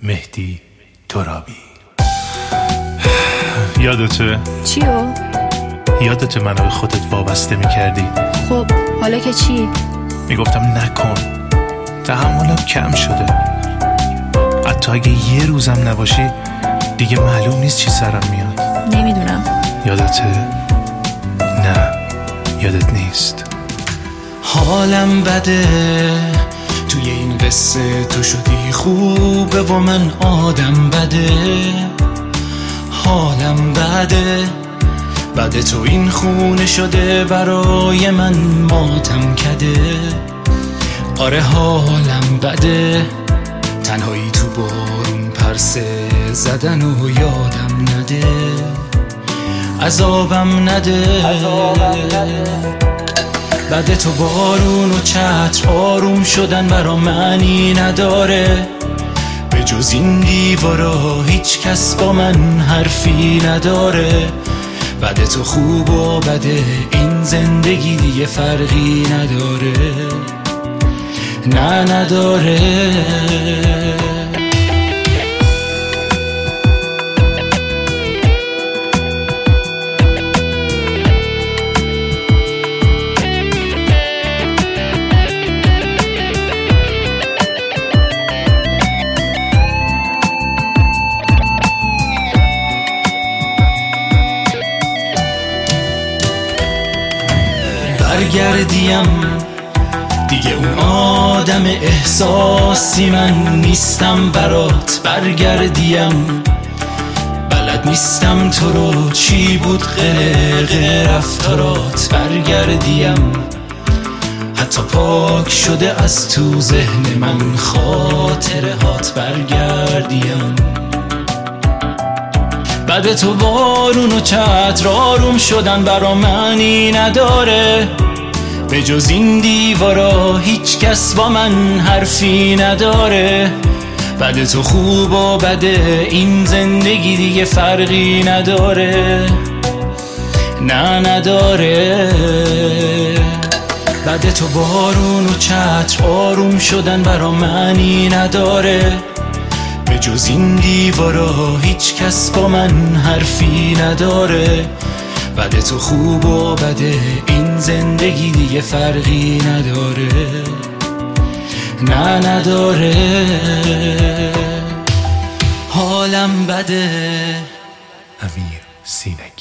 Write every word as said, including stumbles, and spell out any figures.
مهدی ترابی. یادته؟ چیو؟ یادته منو به خودت وابسته میکردی؟ خب حالا که چی؟ میگفتم نکن، تحملم کم شده، حتی اگه یه روزم نباشی دیگه معلوم نیست چی سرم میاد. نمیدونم. یادته؟ نه یادت نیست. حالم بده توی این قصه، تو شدی خوبه و من آدم بده. حالم بده، بده تو این خونه شده برای من ماتم کده. آره حالم بده، تنهایی تو بارون پرسه زدن و یادم نده. عذابم نده، بده تو بارون و چتر آروم شدن برا معنی نداره. به جز این دیوارا هیچ کس با من حرفی نداره. بده تو خوب و بده این زندگی دیگه فرقی نداره. نه نداره. برگردیم دیگه اون آدم احساسی من نیستم برات. برگردیم بلد نیستم تو رو چی بود قلق رفتارات. برگردیم حتی پاک شده از تو ذهن من خاطره هات. برگردیم بعد تو بارون و چتر آروم شدن برا معنی نداره. به جز این دیوارا هیچ کس با من حرفی نداره. بعد تو خوب و بده این زندگی دیگه فرقی نداره. نه نداره. بعد تو بارون و چتر آروم شدن برا معنی نداره. به جز این دیوارا هیچ کس با من حرفی نداره. بده تو خوب و بده این زندگی دیگه فرقی نداره. نه نداره. حالم بده. امیر سینگی.